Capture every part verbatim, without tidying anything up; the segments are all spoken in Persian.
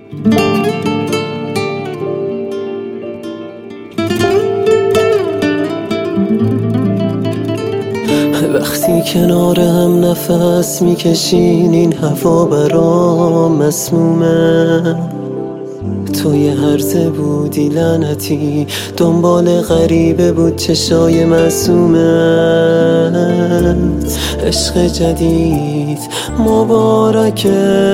وقتی کنار هم نفس میکشین این هوا برام مسمومه. تو یه هرزه بودی لعنتی، دنبال غریبه بود چشای معصومت. عشق جدید مبارکت،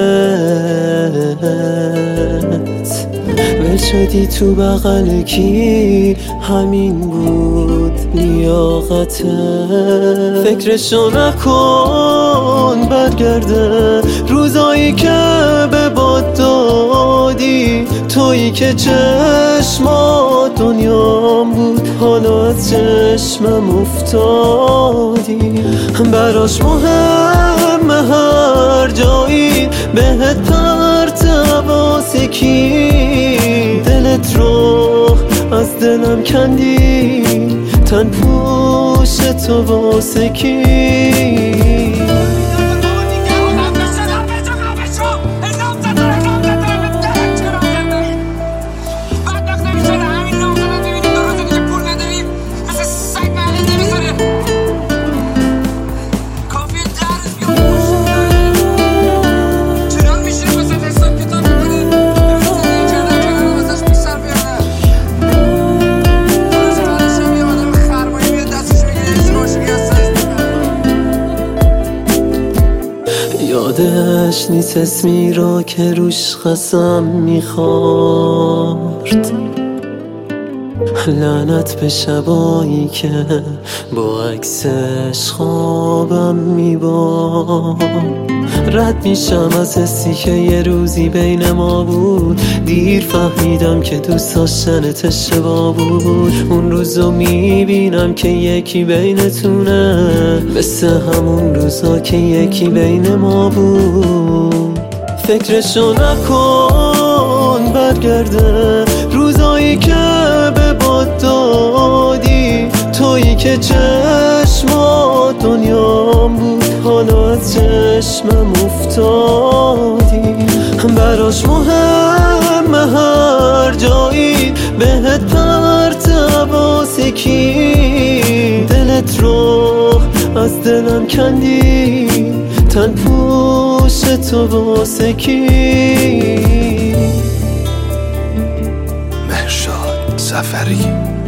ول شدی تو بغل کی، همین بود لیاقتت. فکرشو نکن برگرده روزایی که به باد دادی، تویی که چشمات دنیام بود حالا از چشمم افتادی. براش مهمه هر جایی بهت پرت حواس کی، دلت رو از دلم کندی، تن پوش تو واسه کی. یادش نیست اسمی را که روش قسم میخورد، لعنت به شبایی که با عکسش خوابم میبارد. رد میشم از حسی که یه روزی بین ما بود، دیر فهمیدم که دوست داشتنت اشتباه بود. اون روزو میبینم که یکی بینتونه، مثل همون روزا که یکی بین ما بود. فکرشو نکن برگرده روزایی که به باد دادی، تویی که چشمات دنیام بود حالا از چشمم افتادی. براش مهمه هر جایی بهت پرت حواس کی، دلت رو از دلم کندی، تن پوش تو واسه کی. مهرشاد سفری.